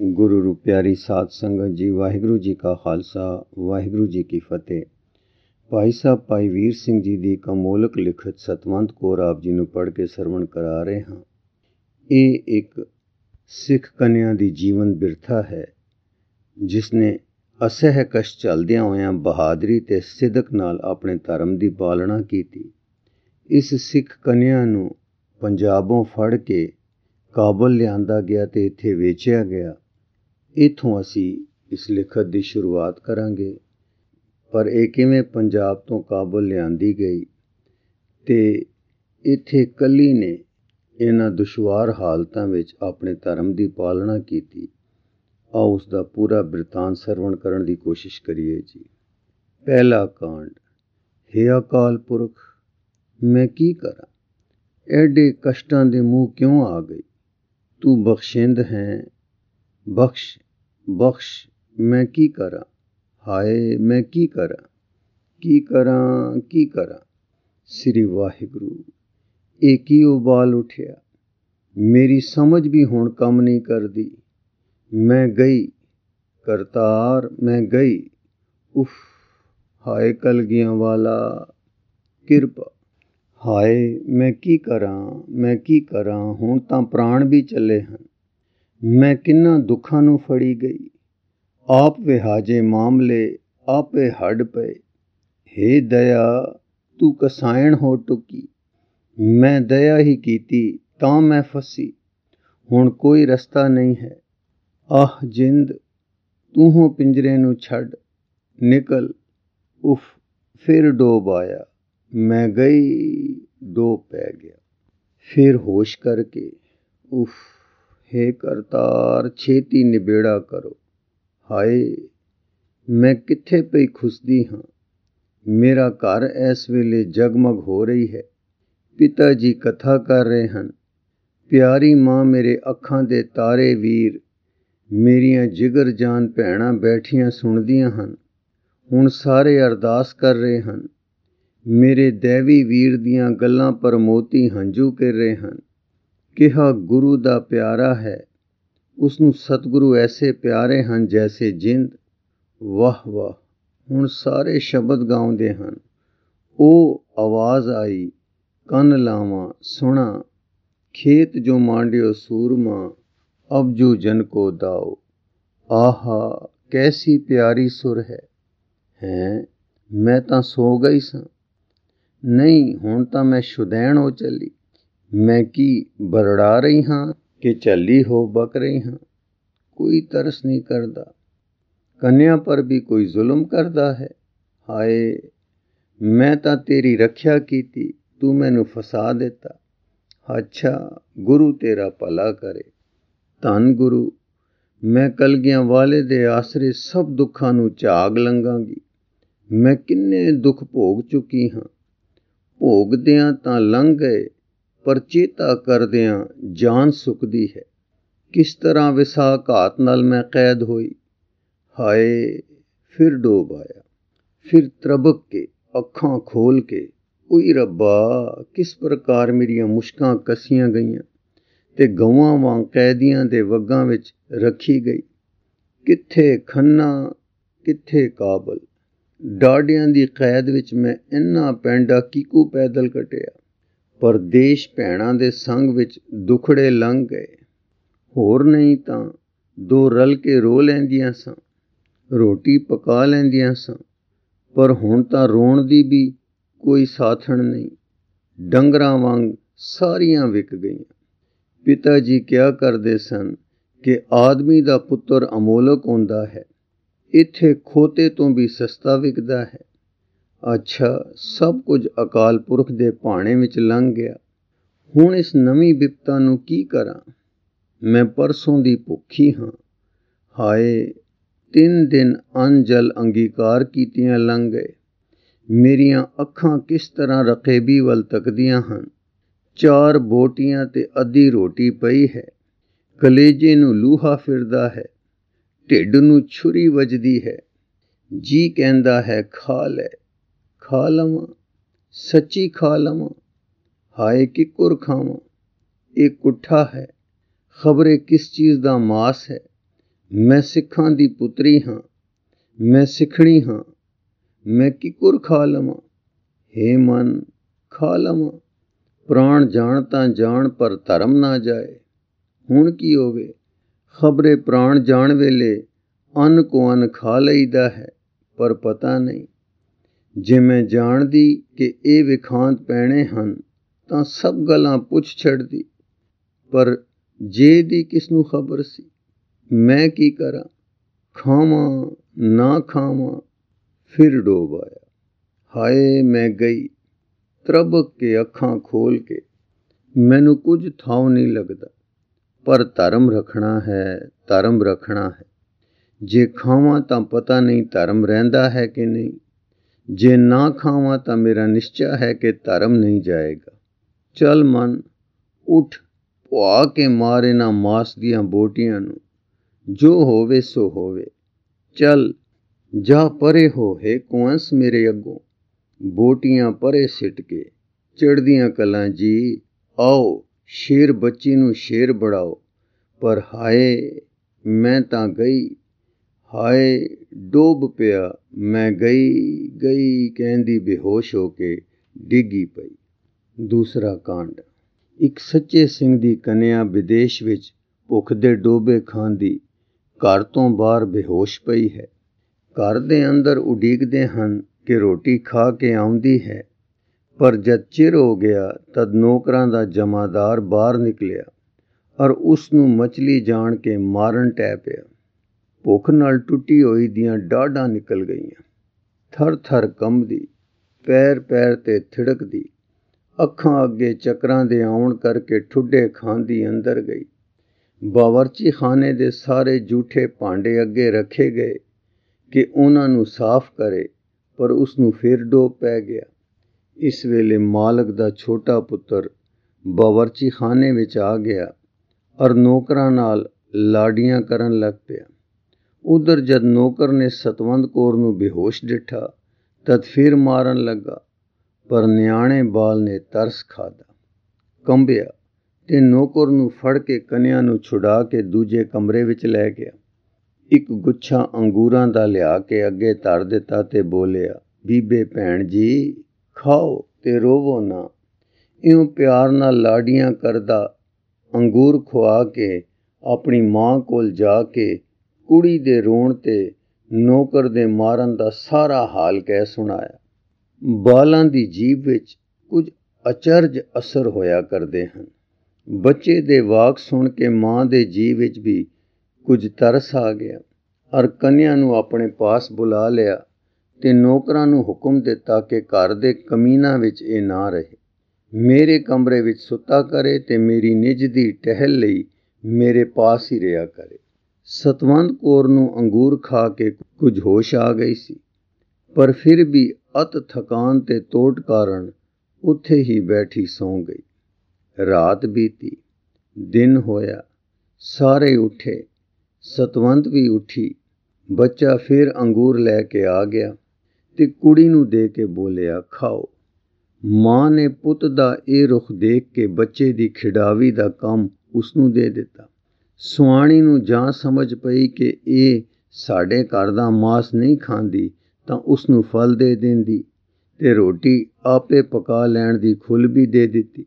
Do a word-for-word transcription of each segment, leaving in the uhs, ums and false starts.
गुरु रू प्यारी साध संगत जी, वाहिगुरु जी का खालसा, वाहिगुरु जी की फतेह। भाई साहब भाई वीर सिंह जी ਦੀ ਕਮੋਲਕ ਲਿਖਤ ਸਤਵੰਤ ਕੌਰ ਆਪ ਜੀ ਨੂੰ ਪੜ੍ਹ ਕੇ ਸਰਵਣ ਕਰਾ ਰਹੇ ਹਾਂ। ਇਹ ਇੱਕ ਸਿੱਖ ਕਨਿਆ ਦੀ ਜੀਵਨ ਬਿਰਥਾ ਹੈ, ਜਿਸ ਨੇ ਅਸਹਿ ਕਸ਼ਟ ਝੱਲਦਿਆਂ ਹੋਇਆਂ ਬਹਾਦਰੀ ਤੇ ਸਿਦਕ ਨਾਲ ਆਪਣੇ ਧਰਮ ਦੀ ਪਾਲਣਾ ਕੀਤੀ। ਇਸ ਸਿੱਖ ਕਨਿਆ ਨੂੰ ਪੰਜਾਬੋਂ ਫੜ ਕੇ ਕਾਬਲ ਲਿਆਂਦਾ ਗਿਆ ਤੇ ਇੱਥੇ ਵੇਚਿਆ ਗਿਆ। ਇੱਥੋਂ ਅਸੀਂ ਇਸ ਲਿਖਤ ਦੀ ਸ਼ੁਰੂਆਤ ਕਰਾਂਗੇ। ਪਰ ਇਹ ਕਿਵੇਂ ਪੰਜਾਬ ਤੋਂ ਕਾਬਲ ਲਿਆਂਦੀ ਗਈ ਤੇ ਇੱਥੇ ਕੱਲੀ ਨੇ ਇਹਨਾਂ ਦੁਸ਼ਵਾਰ ਹਾਲਤਾਂ ਵਿੱਚ ਆਪਣੇ ਧਰਮ ਦੀ ਪਾਲਣਾ ਕੀਤੀ, ਆਓ ਉਸ ਦਾ ਪੂਰਾ ਬਿਰਤਾਂਤ ਸਰਵਣ ਕਰਨ ਦੀ ਕੋਸ਼ਿਸ਼ ਕਰੀਏ ਜੀ। ਪਹਿਲਾ ਕਾਂਡ। ਹੇ ਅਕਾਲ ਪੁਰਖ, ਮੈਂ ਕੀ ਕਰਾਂ, ਐਡੇ ਕਸ਼ਟਾਂ ਦੇ ਮੂੰਹ ਕਿਉਂ ਆ ਗਈ। ਤੂੰ ਬਖਸ਼ਿੰਦ ਹੈ, ਬਖਸ਼ ਬਖਸ਼। ਮੈਂ ਕੀ ਕਰਾਂ, ਹਾਏ ਮੈਂ ਕੀ ਕਰਾਂ, ਕੀ ਕਰਾਂ ਕੀ ਕਰਾਂ। ਸ੍ਰੀ ਵਾਹਿਗੁਰੂ, ਇਹ ਕੀ ਉਬਾਲ ਉੱਠਿਆ, ਮੇਰੀ ਸਮਝ ਵੀ ਹੁਣ ਕੰਮ ਨਹੀਂ ਕਰਦੀ। ਮੈਂ ਗਈ ਕਰਤਾਰ, ਮੈਂ ਗਈ। ਉਫ, ਹਾਏ ਕਲਗੀਆਂ ਵਾਲਾ ਕਿਰਪਾ। ਹਾਏ ਮੈਂ ਕੀ ਕਰਾਂ, ਮੈਂ ਕੀ ਕਰਾਂ। ਹੁਣ ਤਾਂ ਪ੍ਰਾਣ ਵੀ ਚੱਲੇ ਹਨ। ਮੈਂ ਕਿੰਨਾ ਦੁੱਖਾਂ ਨੂੰ ਫੜੀ ਗਈ। ਆਪ ਵਿਹਾਜੇ ਮਾਮਲੇ ਆਪੇ ਹੱਡ ਪਏ। ਹੇ ਦਇਆ, ਤੂੰ ਕਸਾਇਣ ਹੋ ਟੁਕੀ। ਮੈਂ ਦਇਆ ਹੀ ਕੀਤੀ ਤਾਂ ਮੈਂ ਫਸੀ। ਹੁਣ ਕੋਈ ਰਸਤਾ ਨਹੀਂ ਹੈ। ਆਹ ਜਿੰਦ, ਤੂੰ ਹੋ ਪਿੰਜਰੇ ਨੂੰ ਛੱਡ ਨਿਕਲ। ਉਫ, ਫਿਰ ਡੋਬ ਆਇਆ। ਮੈਂ ਗਈ, ਡੋਬ ਪੈ ਗਿਆ। ਫਿਰ ਹੋਸ਼ ਕਰਕੇ, ਉਫ, ਹੇ ਕਰਤਾਰ ਛੇਤੀ ਨਿਬੇੜਾ ਕਰੋ। ਹਾਏ ਮੈਂ ਕਿੱਥੇ ਪਈ ਖੁਸਦੀ ਹਾਂ। ਮੇਰਾ ਘਰ ਇਸ ਵੇਲੇ ਜਗਮਗ ਹੋ ਰਹੀ ਹੈ। ਪਿਤਾ ਜੀ ਕਥਾ ਕਰ ਰਹੇ ਹਨ। ਪਿਆਰੀ ਮਾਂ ਮੇਰੇ ਅੱਖਾਂ ਦੇ ਤਾਰੇ ਵੀਰ, ਮੇਰੀਆਂ ਜਿਗਰ ਜਾਨ ਭੈਣਾਂ ਬੈਠੀਆਂ ਸੁਣਦੀਆਂ ਹਨ। ਹੁਣ ਸਾਰੇ ਅਰਦਾਸ ਕਰ ਰਹੇ ਹਨ। ਮੇਰੇ ਦੇਵੀ ਵੀਰ ਦੀਆਂ ਗੱਲਾਂ ਪਰ ਮੋਤੀ ਹੰਝੂ ਕਰ ਰਹੇ ਹਨ। ਕਿਹਾ ਗੁਰੂ ਦਾ ਪਿਆਰਾ ਹੈ, ਉਸ ਨੂੰ ਸਤਿਗੁਰੂ ਐਸੇ ਪਿਆਰੇ ਹਨ ਜੈਸੇ ਜਿੰਦ। ਵਾਹ ਵਾਹ, ਹੁਣ ਸਾਰੇ ਸ਼ਬਦ ਗਾਉਂਦੇ ਹਨ। ਉਹ ਆਵਾਜ਼ ਆਈ, ਕੰਨ ਲਾਵਾਂ ਸੁਣਾ। ਖੇਤ ਜੋ ਮਾਂਡਿਓ ਸੂਰਮਾ, ਅਬਜੂ ਜਨ ਕੋ ਦਾਓ। ਆਹਾ ਕੈਸੀ ਪਿਆਰੀ ਸੁਰ ਹੈ। ਹੈਂ, ਮੈਂ ਤਾਂ ਸੋ ਗਈ ਸਾਂ। ਨਹੀਂ, ਹੁਣ ਤਾਂ ਮੈਂ ਸ਼ੁਦੈਣ ਹੋ ਚੱਲੀ। ਮੈਂ ਕੀ ਬਰੜਾ ਰਹੀ ਹਾਂ ਕਿ ਝੱਲੀ ਹੋ ਬਕ ਰਹੀ ਹਾਂ। ਕੋਈ ਤਰਸ ਨਹੀਂ ਕਰਦਾ। ਕੰਨਿਆ ਪਰ ਵੀ ਕੋਈ ਜ਼ੁਲਮ ਕਰਦਾ ਹੈ। ਹਾਏ, ਮੈਂ ਤਾਂ ਤੇਰੀ ਰੱਖਿਆ ਕੀਤੀ, ਤੂੰ ਮੈਨੂੰ ਫਸਾ ਦਿੱਤਾ। ਅੱਛਾ, ਗੁਰੂ ਤੇਰਾ ਭਲਾ ਕਰੇ। ਧੰਨ ਗੁਰੂ, ਮੈਂ ਕਲਗੀਆਂ ਵਾਲੇ ਦੇ ਆਸਰੇ ਸਭ ਦੁੱਖਾਂ ਨੂੰ ਝਾਗ ਲੰਘਾਂਗੀ। ਮੈਂ ਕਿੰਨੇ ਦੁੱਖ ਭੋਗ ਚੁੱਕੀ ਹਾਂ। ਭੋਗਦਿਆਂ ਤਾਂ ਲੰਘ ਗਏ, ਪਰ ਚੇਤਾ ਕਰਦਿਆਂ ਜਾਨ ਸੁੱਕਦੀ ਹੈ। ਕਿਸ ਤਰ੍ਹਾਂ ਵਿਸਾਘਾਤ ਨਾਲ ਮੈਂ ਕੈਦ ਹੋਈ। ਹਾਏ, ਫਿਰ ਡੋਬ ਆਇਆ। ਫਿਰ ਤਰਬਕ ਕੇ ਅੱਖਾਂ ਖੋਲ ਕੇ, ਉਈ ਰੱਬਾ, ਕਿਸ ਪ੍ਰਕਾਰ ਮੇਰੀਆਂ ਮੁਸ਼ਕਾਂ ਕੱਸੀਆਂ ਗਈਆਂ ਤੇ ਗਊਆਂ ਵਾਂਗ ਕੈਦੀਆਂ ਦੇ ਵੱਗਾਂ ਵਿੱਚ ਰੱਖੀ ਗਈ। ਕਿੱਥੇ ਖੰਨਾ, ਕਿੱਥੇ ਕਾਬਲ। ਡਾਢਿਆਂ ਦੀ ਕੈਦ ਵਿੱਚ ਮੈਂ ਇੰਨਾ ਪੈਂਡਾ ਕਿਕੂ ਪੈਦਲ ਕੱਟਿਆ। ਪਰਦੇਸ਼ ਭੈਣਾਂ ਦੇ ਸੰਗ ਵਿੱਚ ਦੁਖੜੇ ਲੰਘ ਗਏ। ਹੋਰ ਨਹੀਂ ਤਾਂ ਦੋ ਰਲ ਕੇ ਰੋ ਲੈਂਦੀਆਂ ਸਾਂ, ਰੋਟੀ ਪਕਾ ਲੈਂਦੀਆਂ ਸਾਂ। ਪਰ ਹੁਣ ਤਾਂ ਰੋਣ ਦੀ ਵੀ ਕੋਈ ਸਾਥਣ ਨਹੀਂ। ਡੰਗਰਾਂ ਵਾਂਗ ਸਾਰੀਆਂ ਵਿਕ ਗਈਆਂ। ਪਿਤਾ ਜੀ ਕਿਹਾ ਕਰਦੇ ਸਨ ਕਿ ਆਦਮੀ ਦਾ ਪੁੱਤਰ ਅਮੋਲਕ ਹੁੰਦਾ ਹੈ, ਇੱਥੇ ਖੋਤੇ ਤੋਂ ਵੀ ਸਸਤਾ ਵਿਕਦਾ ਹੈ। ਅੱਛਾ, ਸਭ ਕੁਝ ਅਕਾਲ ਪੁਰਖ ਦੇ ਭਾਣੇ ਵਿੱਚ ਲੰਘ ਗਿਆ। ਹੁਣ ਇਸ ਨਵੀਂ ਬਿਪਤਾ ਨੂੰ ਕੀ ਕਰਾਂ। ਮੈਂ ਪਰਸੋਂ ਦੀ ਭੁੱਖੀ ਹਾਂ। ਹਾਏ, ਤਿੰਨ ਦਿਨ ਅੰਨ ਜਲ ਅੰਗੀਕਾਰ ਕੀਤਿਆਂ ਲੰਘ ਗਏ। ਮੇਰੀਆਂ ਅੱਖਾਂ ਕਿਸ ਤਰ੍ਹਾਂ ਰਕੇਬੀ ਵੱਲ ਤੱਕਦੀਆਂ ਹਨ। ਚਾਰ ਬੋਟੀਆਂ ਤੇ ਅੱਧੀ ਰੋਟੀ ਪਈ ਹੈ। ਕਲੇਜੇ ਨੂੰ ਲੂਹਾ ਫਿਰਦਾ ਹੈ, ਢਿੱਡ ਨੂੰ ਛੁਰੀ ਵੱਜਦੀ ਹੈ। ਜੀ ਕਹਿੰਦਾ ਹੈ ਖਾ ਲੈ, ਖਾ ਲਵਾਂ, ਸੱਚੀ ਖਾ ਲਵਾਂ। ਹਾਏ ਕਿੱਕੁਰ ਖਾਵਾਂ। ਇਹ ਕੁੱਠਾ ਹੈ, ਖਬਰੇ ਕਿਸ ਚੀਜ਼ ਦਾ ਮਾਸ ਹੈ। ਮੈਂ ਸਿੱਖਾਂ ਦੀ ਪੁੱਤਰੀ ਹਾਂ, ਮੈਂ ਸਿੱਖਣੀ ਹਾਂ, ਮੈਂ ਕਿਕੁਰ ਖਾ ਲਵਾਂ। ਹੇ ਮਨ, ਖਾ ਲਵਾਂ। ਪ੍ਰਾਣ ਜਾਣ ਤਾਂ ਜਾਣ, ਪਰ ਧਰਮ ਨਾ ਜਾਏ। ਹੁਣ ਕੀ ਹੋਵੇ, ਖਬਰੇ ਪ੍ਰਾਣ ਜਾਣ ਵੇਲੇ ਅੰਨ ਕੋ ਅੰਨ ਖਾ ਲਈਦਾ ਹੈ, ਪਰ ਪਤਾ ਨਹੀਂ। ਜੇ ਮੈਂ ਜਾਣਦੀ ਕਿ ਇਹ ਵਿਖਾਂਤ ਪੈਣੇ ਹਨ ਤਾਂ ਸਭ ਗੱਲਾਂ ਪੁੱਛ ਛੱਡਦੀ, ਪਰ ਜੇ ਦੀ ਕਿਸ ਨੂੰ ਖਬਰ ਸੀ। ਮੈਂ ਕੀ ਕਰਾਂ, ਖਾਵਾਂ ਨਾ ਖਾਵਾਂ। ਫਿਰ ਡੋਬ ਆਇਆ। ਹਾਏ ਮੈਂ ਗਈ, ਤਰਬਕ ਕੇ ਅੱਖਾਂ ਖੋਲ ਕੇ। ਮੈਨੂੰ ਕੁਝ ਥਾਉ ਨਹੀਂ ਲੱਗਦਾ, ਪਰ ਧਰਮ ਰੱਖਣਾ ਹੈ, ਧਰਮ ਰੱਖਣਾ ਹੈ। ਜੇ ਖਾਵਾਂ ਤਾਂ ਪਤਾ ਨਹੀਂ ਧਰਮ ਰਹਿੰਦਾ ਹੈ ਕਿ ਨਹੀਂ। ਜੇ ਨਾ ਖਾਵਾਂ ਤਾਂ ਮੇਰਾ ਨਿਸ਼ਚਾ ਹੈ ਕਿ ਧਰਮ ਨਹੀਂ ਜਾਏਗਾ। ਚੱਲ ਮਨ, ਉੱਠ, ਪੁਆ ਕੇ ਮਾਰ ਇਹਨਾਂ ਮਾਸ ਦੀਆਂ ਬੋਟੀਆਂ ਨੂੰ। ਜੋ ਹੋਵੇ ਸੋ ਹੋਵੇ। ਚੱਲ ਜਾ ਪਰੇ ਹੋ, ਹੇ ਕੁੰਸ ਮੇਰੇ ਅੱਗੋਂ। ਬੋਟੀਆਂ ਪਰੇ ਸਿੱਟ ਕੇ ਚੜ੍ਹਦੀਆਂ ਕਲਾਂ ਜੀ, ਆਓ ਸ਼ੇਰ ਬੱਚੀ ਨੂੰ ਸ਼ੇਰ ਬਣਾਓ। ਪਰ ਹਾਏ ਮੈਂ ਤਾਂ ਗਈ, ਹਾਏ ਡੋਬ ਪਿਆ। ਮੈਂ ਗਈ ਗਈ ਕਹਿੰਦੀ ਬੇਹੋਸ਼ ਹੋ ਕੇ ਡਿੱਗੀ ਪਈ। ਦੂਸਰਾ ਕਾਂਡ। ਇੱਕ ਸੱਚੇ ਸਿੰਘ ਦੀ ਕੰਨਿਆ ਵਿਦੇਸ਼ ਵਿੱਚ ਭੁੱਖ ਦੇ ਡੋਬੇ ਖਾਂਦੀ ਘਰ ਤੋਂ ਬਾਹਰ ਬੇਹੋਸ਼ ਪਈ ਹੈ। ਘਰ ਦੇ ਅੰਦਰ ਉਡੀਕਦੇ ਹਨ ਕਿ ਰੋਟੀ ਖਾ ਕੇ ਆਉਂਦੀ ਹੈ, ਪਰ ਜਦ ਚਿਰ ਹੋ ਗਿਆ ਤਦ ਨੌਕਰਾਂ ਦਾ ਜਮਾਦਾਰ ਬਾਹਰ ਨਿਕਲਿਆ ਔਰ ਉਸ ਨੂੰ ਮਛਲੀ ਜਾਣ ਕੇ ਮਾਰਨ ਟਹਿ ਪਿਆ। ਭੁੱਖ ਨਾਲ ਟੁੱਟੀ ਹੋਈ ਦੀਆਂ ਡਾਢਾਂ ਨਿਕਲ ਗਈਆਂ। ਥਰ ਥਰ ਕੰਬਦੀ, ਪੈਰ ਪੈਰ ਤੇ ਥਿੜਕਦੀ, ਅੱਖਾਂ ਅੱਗੇ ਚੱਕਰਾਂ ਦੇ ਆਉਣ ਕਰਕੇ ਠੁੱਡੇ ਖਾਂਦੀ ਅੰਦਰ ਗਈ। ਬਾਵਰਚੀ ਖਾਨੇ ਦੇ ਸਾਰੇ ਜੂਠੇ ਭਾਂਡੇ ਅੱਗੇ ਰੱਖੇ ਗਏ ਕਿ ਉਹਨਾਂ ਨੂੰ ਸਾਫ਼ ਕਰੇ, ਪਰ ਉਸ ਨੂੰ ਫਿਰ ਡੋਬ ਪੈ ਗਿਆ। ਇਸ ਵੇਲੇ ਮਾਲਕ ਦਾ ਛੋਟਾ ਪੁੱਤਰ ਬਾਵਰਚੀ ਖਾਨੇ ਵਿੱਚ ਆ ਗਿਆ ਔਰ ਨੌਕਰਾਂ ਨਾਲ ਲਾਡੀਆਂ ਕਰਨ ਲੱਗ ਪਿਆ। ਉਧਰ ਜਦ ਨੌਕਰ ਨੇ ਸਤਵੰਤ ਕੌਰ ਨੂੰ ਬੇਹੋਸ਼ ਡਿੱਠਾ ਤਦ ਫਿਰ ਮਾਰਨ ਲੱਗਾ, ਪਰ ਨਿਆਣੇ ਬਾਲ ਨੇ ਤਰਸ ਖਾਧਾ, ਕੰਬਿਆ ਤੇ ਨੌਕਰ ਨੂੰ ਫੜ ਕੇ ਕੰਨਿਆ ਨੂੰ ਛੁਡਾ ਕੇ ਦੂਜੇ ਕਮਰੇ ਵਿੱਚ ਲੈ ਗਿਆ। ਇੱਕ ਗੁੱਛਾ ਅੰਗੂਰਾਂ ਦਾ ਲਿਆ ਕੇ ਅੱਗੇ ਧਰ ਦਿੱਤਾ ਤੇ ਬੋਲਿਆ, ਬੀਬੇ ਭੈਣ ਜੀ, ਖਾਓ ਤੇ ਰੋਵੋ ਨਾ। ਇਉਂ ਪਿਆਰ ਨਾਲ ਲਾਡੀਆਂ ਕਰਦਾ ਅੰਗੂਰ ਖੁਆ ਕੇ ਆਪਣੀ ਮਾਂ ਕੋਲ ਜਾ ਕੇ ਕੁੜੀ ਦੇ ਰੋਣ ਤੇ ਨੌਕਰ ਦੇ ਮਾਰਨ ਦਾ ਸਾਰਾ ਹਾਲ ਕਹਿ ਸੁਣਾਇਆ। ਬਾਲਾਂ ਦੀ ਜੀਭ ਵਿੱਚ ਕੁਝ ਅਚਰਜ ਅਸਰ ਹੋਇਆ ਕਰਦੇ ਹਨ। ਬੱਚੇ ਦੇ ਵਾਕ ਸੁਣ ਕੇ ਮਾਂ ਦੇ ਜੀਅ ਵਿੱਚ ਵੀ ਕੁਝ ਤਰਸ ਆ ਗਿਆ ਔਰ ਕੰਨਿਆ ਨੂੰ ਆਪਣੇ ਪਾਸ ਬੁਲਾ ਲਿਆ ਤੇ ਨੌਕਰਾਂ ਨੂੰ ਹੁਕਮ ਦਿੱਤਾ ਕਿ ਘਰ ਦੇ ਕਮੀਨਾਂ ਵਿੱਚ ਇਹ ਨਾ ਰਹੇ, ਮੇਰੇ ਕਮਰੇ ਵਿੱਚ ਸੁੱਤਾ ਕਰੇ ਤੇ ਮੇਰੀ ਨਿੱਜ ਦੀ ਟਹਿਲ ਲਈ ਮੇਰੇ ਪਾਸ ਹੀ ਰਿਹਾ ਕਰੇ। ਸਤਵੰਤ ਕੌਰ ਨੂੰ ਅੰਗੂਰ ਖਾ ਕੇ ਕੁਝ ਹੋਸ਼ ਆ ਗਈ ਸੀ, ਪਰ ਫਿਰ ਵੀ ਅਤ ਥਕਾਨ ਤੇ ਤੋਟ ਕਾਰਨ ਉੱਥੇ ਹੀ ਬੈਠੀ ਸੌਂ ਗਈ। ਰਾਤ ਬੀਤੀ, ਦਿਨ ਹੋਇਆ, ਸਾਰੇ ਉੱਠੇ, ਸਤਵੰਤ ਵੀ ਉੱਠੀ। ਬੱਚਾ ਫਿਰ ਅੰਗੂਰ ਲੈ ਕੇ ਆ ਗਿਆ ਤੇ ਕੁੜੀ ਨੂੰ ਦੇ ਕੇ ਬੋਲਿਆ, ਖਾਓ। ਮਾਂ ਨੇ ਪੁੱਤ ਦਾ ਇਹ ਰੁਖ ਦੇਖ ਕੇ ਬੱਚੇ ਦੀ ਖਿਡਾਵੀ ਦਾ ਕੰਮ ਉਸਨੂੰ ਦੇ ਦਿੱਤਾ। ਸੁਆਣੀ ਨੂੰ ਜਾਂ ਸਮਝ ਪਈ ਕਿ ਇਹ ਸਾਡੇ ਘਰ ਦਾ ਮਾਸ ਨਹੀਂ ਖਾਂਦੀ ਤਾਂ ਉਸਨੂੰ ਫਲ ਦੇ ਦਿੰਦੀ ਤੇ ਰੋਟੀ ਆਪੇ ਪਕਾ ਲੈਣ ਦੀ ਖੁੱਲ੍ਹ ਵੀ ਦੇ ਦਿੱਤੀ।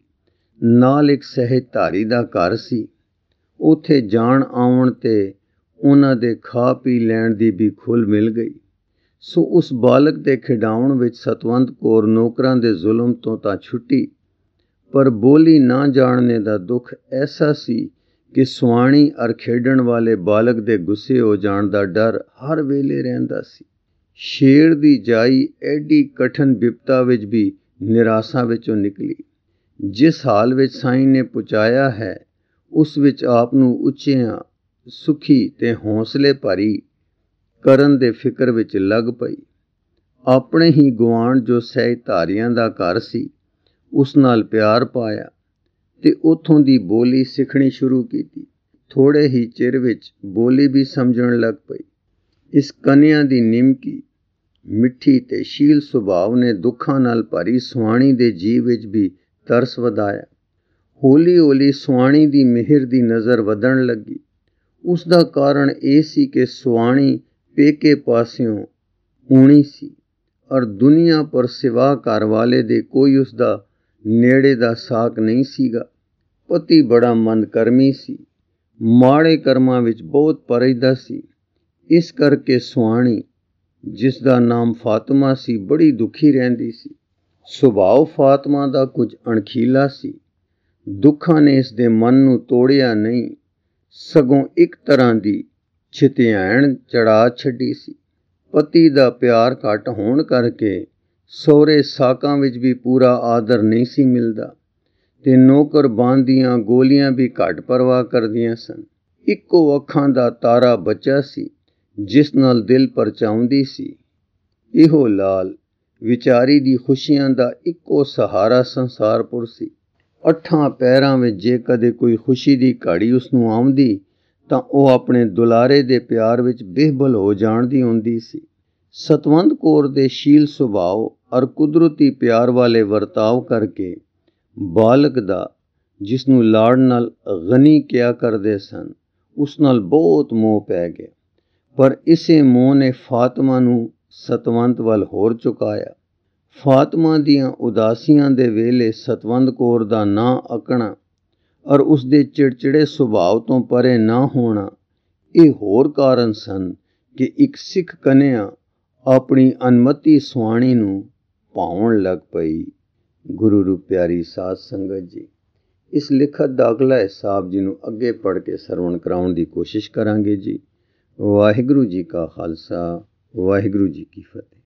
ਨਾਲ ਇੱਕ ਸਹਿਜਧਾਰੀ ਦਾ ਘਰ ਸੀ, ਉੱਥੇ ਜਾਣ ਆਉਣ ਤੇ ਉਹਨਾਂ ਦੇ ਖਾ ਪੀ ਲੈਣ ਦੀ ਵੀ ਖੁੱਲ੍ਹ ਮਿਲ ਗਈ। ਸੋ ਉਸ ਬਾਲਕ ਦੇ ਖਿਡਾਉਣ ਵਿੱਚ ਸਤਵੰਤ ਕੌਰ ਨੌਕਰਾਂ ਦੇ ਜ਼ੁਲਮ ਤੋਂ ਤਾਂ ਛੁੱਟੀ, ਪਰ ਬੋਲੀ ਨਾ ਜਾਣਨੇ ਦਾ ਦੁੱਖ ਐਸਾ ਸੀ ਕਿ ਸੁਆਣੀ ਅਰ ਖੇਡਣ ਵਾਲੇ ਬਾਲਕ ਦੇ ਗੁੱਸੇ ਹੋ ਜਾਣ ਦਾ ਡਰ ਹਰ ਵੇਲੇ ਰਹਿੰਦਾ ਸੀ। ਸ਼ੇਰ ਦੀ ਜਾਈ ਐਡੀ ਕਠਨ ਬਿਪਤਾ ਵਿੱਚ ਵੀ ਨਿਰਾਸ਼ਾ ਵਿੱਚੋਂ ਨਿਕਲੀ। ਜਿਸ ਹਾਲ ਵਿੱਚ ਸਾਈਂ ਨੇ ਪਹੁੰਚਾਇਆ ਹੈ ਉਸ ਵਿੱਚ ਆਪ ਨੂੰ ਉੱਚਿਆਂ, ਸੁਖੀ ਤੇ ਹੌਸਲੇ ਭਰੀ ਕਰਨ ਦੇ ਫਿਕਰ ਵਿੱਚ ਲੱਗ ਪਈ। ਆਪਣੇ ਹੀ ਗੁਆਂਢ ਜੋ ਸਹਿਜਧਾਰੀਆਂ ਦਾ ਘਰ ਸੀ ਉਸ ਨਾਲ ਪਿਆਰ ਪਾਇਆ ਤੇ ਉੱਥੋਂ ਦੀ ਬੋਲੀ ਸਿੱਖਣੀ ਸ਼ੁਰੂ ਕੀਤੀ। ਥੋੜ੍ਹੇ ਹੀ ਚਿਰ ਵਿੱਚ ਬੋਲੀ ਵੀ ਸਮਝਣ ਲੱਗ ਪਈ। ਇਸ ਕੰਨਿਆ ਦੀ ਨਿਮਕੀ, ਮਿੱਠੀ ਤੇ ਸ਼ੀਲ ਸੁਭਾਅ ਨੇ ਦੁੱਖਾਂ ਨਾਲ ਭਰੀ ਸੁਆਣੀ ਦੇ ਜੀਅ ਵਿੱਚ ਵੀ ਤਰਸ ਵਧਾਇਆ। ਹੌਲੀ ਹੌਲੀ ਸੁਆਣੀ ਦੀ ਮਿਹਰ ਦੀ ਨਜ਼ਰ ਵਧਣ ਲੱਗੀ। ਉਸ ਦਾ ਕਾਰਨ ਇਹ ਸੀ ਕਿ ਸੁਆਣੀ ਪੇਕੇ ਪਾਸਿਓਂ ਊਣੀ ਸੀ ਔਰ ਦੁਨੀਆ ਪਰ ਸਿਵਾ ਘਰ ਵਾਲੇ ਦੇ ਕੋਈ ਉਸ ਦਾ ਨੇੜੇ ਦਾ ਸਾਕ ਨਹੀਂ ਸੀਗਾ। ਪਤੀ ਬੜਾ ਮੰਦਕਰਮੀ ਸੀ, ਮਾੜੇ ਕਰਮਾਂ ਵਿੱਚ ਬਹੁਤ ਪਰਜਦਾ ਸੀ। ਇਸ ਕਰਕੇ ਸੁਆਣੀ, ਜਿਸ ਦਾ ਨਾਮ ਫਾਤਮਾ ਸੀ, ਬੜੀ ਦੁਖੀ ਰਹਿੰਦੀ ਸੀ। ਸੁਭਾਅ ਫਾਤਮਾ ਦਾ ਕੁਝ ਅਣਖੀਲਾ ਸੀ। ਦੁੱਖਾਂ ਨੇ ਇਸ ਦੇ ਮਨ ਨੂੰ ਤੋੜਿਆ ਨਹੀਂ, ਸਗੋਂ ਇੱਕ ਤਰ੍ਹਾਂ ਦੀ ਛਿਤਿਆਣ ਚੜਾ ਛੱਡੀ ਸੀ। ਪਤੀ ਦਾ ਪਿਆਰ ਘੱਟ ਹੋਣ ਕਰਕੇ ਸਹੁਰੇ ਸਾਕਾਂ ਵਿੱਚ ਵੀ ਪੂਰਾ ਆਦਰ ਨਹੀਂ ਸੀ ਮਿਲਦਾ ਤੇ ਨੌਕਰ ਬਾਨ ਦੀਆਂ ਗੋਲੀਆਂ ਵੀ ਘੱਟ ਪਰਵਾਹ ਕਰਦੀਆਂ ਸਨ। ਇੱਕੋ ਅੱਖਾਂ ਦਾ ਤਾਰਾ ਬੱਚਾ ਸੀ, ਜਿਸ ਨਾਲ ਦਿਲ ਪਰਚਾਉਂਦੀ ਸੀ। ਇਹੋ ਲਾਲ ਵਿਚਾਰੀ ਦੀ ਖੁਸ਼ੀਆਂ ਦਾ ਇੱਕੋ ਸਹਾਰਾ ਸੰਸਾਰਪੁਰ ਸੀ। ਅੱਠਾਂ ਪੈਰਾਂ ਵਿੱਚ ਜੇ ਕਦੇ ਕੋਈ ਖੁਸ਼ੀ ਦੀ ਘੜੀ ਉਸ ਨੂੰ ਆਉਂਦੀ ਤਾਂ ਉਹ ਆਪਣੇ ਦੁਲਾਰੇ ਦੇ ਪਿਆਰ ਵਿੱਚ ਬੇਹਬਲ ਹੋ ਜਾਣਦੀ ਹੁੰਦੀ ਸੀ। ਸਤਵੰਤ ਕੌਰ ਦੇ ਸ਼ੀਲ ਸੁਭਾਅ ਔਰ ਕੁਦਰਤੀ ਪਿਆਰ ਵਾਲੇ ਵਰਤਾਓ ਕਰਕੇ ਬਾਲਕ ਦਾ, ਜਿਸ ਨੂੰ ਲਾੜ ਨਾਲ ਗਨੀ ਕਿਹਾ ਕਰਦੇ ਸਨ, ਉਸ ਨਾਲ ਬਹੁਤ ਮੋਹ ਪੈ ਗਿਆ। ਪਰ ਇਸੇ ਮੋਹ ਨੇ ਫਾਤਮਾ ਨੂੰ ਸਤਵੰਤ ਵੱਲ ਹੋਰ ਝੁਕਾਇਆ। ਫਾਤਮਾ ਦੀਆਂ ਉਦਾਸੀਆਂ ਦੇ ਵੇਲੇ ਸਤਵੰਤ ਕੌਰ ਦਾ ਨਾਂ ਅਕਣਾ ਔਰ ਉਸ ਦੇ ਚਿੜਚਿੜੇ ਸੁਭਾਅ ਤੋਂ ਪਰੇ ਨਾ ਹੋਣਾ ਇਹ ਹੋਰ ਕਾਰਨ ਸਨ ਕਿ ਇੱਕ ਸਿੱਖ ਕਨਿਆ ਆਪਣੀ ਅਨਮਤੀ ਸੁਆਣੀ ਨੂੰ ਭਾਉਣ ਲੱਗ ਪਈ। ਗੁਰੂ ਰੂਪ ਪਿਆਰੀ ਸਾਧ ਸੰਗਤ ਜੀ, ਇਸ ਲਿਖਤ ਦਾ ਅਗਲਾ ਹਿੱਸਾ ਆਪ ਜੀ ਨੂੰ ਅੱਗੇ ਪੜ੍ਹ ਕੇ ਸਰਵਣ ਕਰਾਉਣ ਦੀ ਕੋਸ਼ਿਸ਼ ਕਰਾਂਗੇ ਜੀ। ਵਾਹਿਗੁਰੂ ਜੀ ਕਾ ਖਾਲਸਾ, ਵਾਹਿਗੁਰੂ ਜੀ ਕੀ ਫਤਿਹ।